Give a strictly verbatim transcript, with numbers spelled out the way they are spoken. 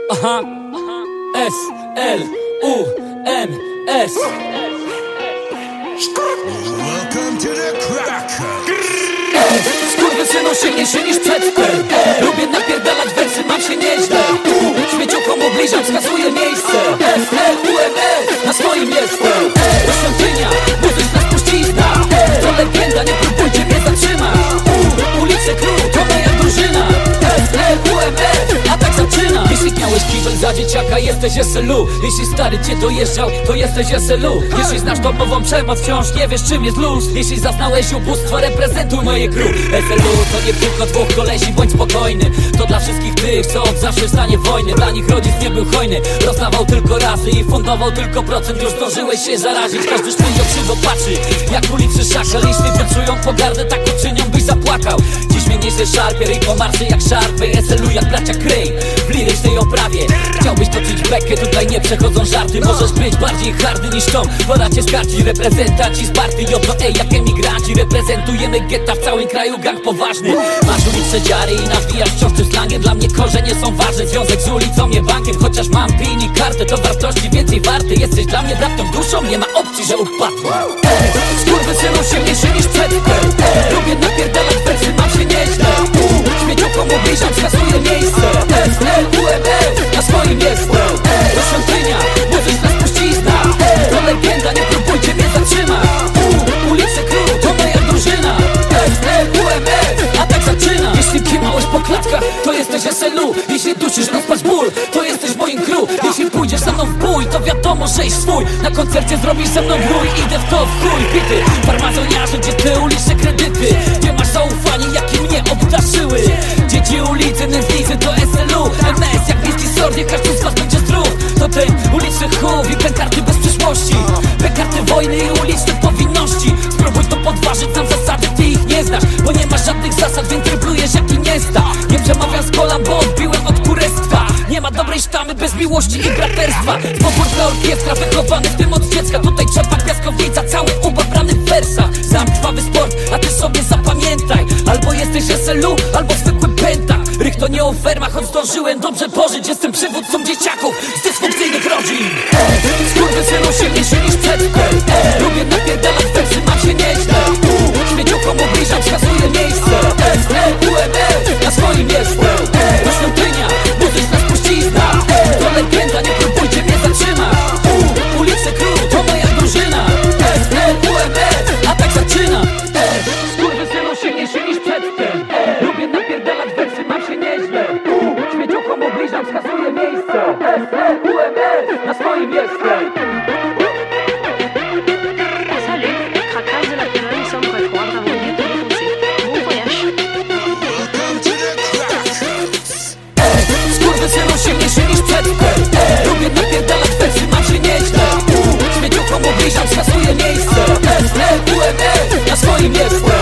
Aha, S L U N S. Welcome to the Cracker. Skurwysynu silniejszy niż przedtem. Lubię napierdalać wersy, mam się nieźle. Śmieciukom ubliżam, wskazuję miejsce. S L U N S, na swoim jestem. To świątynia, muzyczna spuścizna. To legenda, nie próbujcie mnie zatrzymać. Ulice Król, to moja drużyna. S L U N S, a tak zaczyna. Jeśli miałeś kibel za dzieciaka, jesteś S L U. Jeśli stary cię dojeżdżał, to jesteś S L U. Jeśli znasz topową przemoc, wciąż nie wiesz czym jest luz. Jeśli zaznałeś ubóstwo, reprezentuj moje crew. S L U to nie tylko dwóch kolesi, bądź spokojny. To dla wszystkich tych, co od zawsze w stanie wojny. Dla nich rodzic nie był hojny, rozdawał tylko razy i fundował tylko procent. Już zdążyłeś się zarazić, każdy szpędział krzywo patrzy jak ulicy szakal. Jeśli wyczują pogardę, tak uczynią, byś zapłakał. Dziś mnie nieźle szarpier i pomarszy jak szarpy. S L U jak bracia Crane w lirycznej oprawie. Chciałbyś toczyć bekę, tutaj nie przechodzą żarty. Możesz być bardziej hardy niż Tom, pora cię skarci. Reprezentanci z party, joto ej jak emigranci. Reprezentujemy getta w całym kraju, gang poważny. Masz uliczne dziary i nawijasz wciąż tym slangiem. Dla mnie korzenie są ważne, związek z ulicą nie bankiem. Chociaż mam pin i kartę, to wartości więcej warty. Jesteś dla mnie bratą duszą, nie ma opcji, że upadłem. Skurwysynu silniejszy niż przedtem. Lubię napierdalać wersy, mam się nieźle. Śmieciukom ubliżam, wskazuję miejsce. S L U N S, na swoim jestem. To świątynia, muzyczna spuścizna. To legenda, nie próbujcie mnie zatrzymać. Ulice Król, to moja drużyna. S L U N S, a tak zaczyna. Jeśli kimałeś po klatkach, to jesteś S L U. Jeśli dusisz rozpacz ból, to jesteś moim crew. Jeśli pójdziesz ze mną w bój, to wiadomo, że iść swój. Na koncercie zrobisz ze mną bój, idę w to w chuj. Bity, farmazoniarze, gdzie te uliczne kredyty. Gdzie masz zaufanie, jakie mnie obdarzyły. Dzieci ulicy, nędznicy to S L U M S jak bliski sort, nie każdy z was będzie zdrów. To ten uliczny chów i pękarty bez przyszłości. Pękarty wojny i uliczne powinności. Spróbuj to podważyć, znam zasady, ty ich nie znasz. Bo nie masz żadnych zasad, więc tryblujesz jak i nie sta. Nie przemawiam z kolan, bo odbiłem od kurestwa. Nie ma dobrej sztamy bez miłości i braterstwa. Spokórna orkiestra, wychowany w tym od dziecka. Tutaj trzepa piaskownica, cały ubabrany w wersach. Sam krwawy sport, a ty sobie zapamiętaj. Albo jesteś S L U, albo zwykły pętak. Rych to nie o fermach, choć zdążyłem dobrze pożyć. Jestem przywódcą dzieciaków z dysfunkcyjnych rodzin. Skurwysynu silniejszy niż przedtem. Lubię napierdalać wersy, mam się nieźle. Śmieciukom ubliżam, wskazuję miejsce. S L U N S, na swoim jestem. To świątynia, muzyczna spuścizna. To legenda, nie próbujcie mnie zatrzymać. Ulice Król, to moja drużyna. S L U N S, a tak zaczyna. Skurwysynu silniejszy niż przedtem. Lubię napierdalać wersy, mam się nieźle. Śmieciukom ubliżam, wskazuję miejsce. S L U N S, na swoim jestem. Salut, les craquages de la Pologne sont rejoints dans mon ghetto défoncé. Bon voyage. Welcome to the Cracker. Skurwysynu silniejszy niż przedtem. Lubię napierdalać wersy, mam się nieźle. Śmieciukom ubliżam, wskazuję miejsce. S L U N S, na swoim jestem.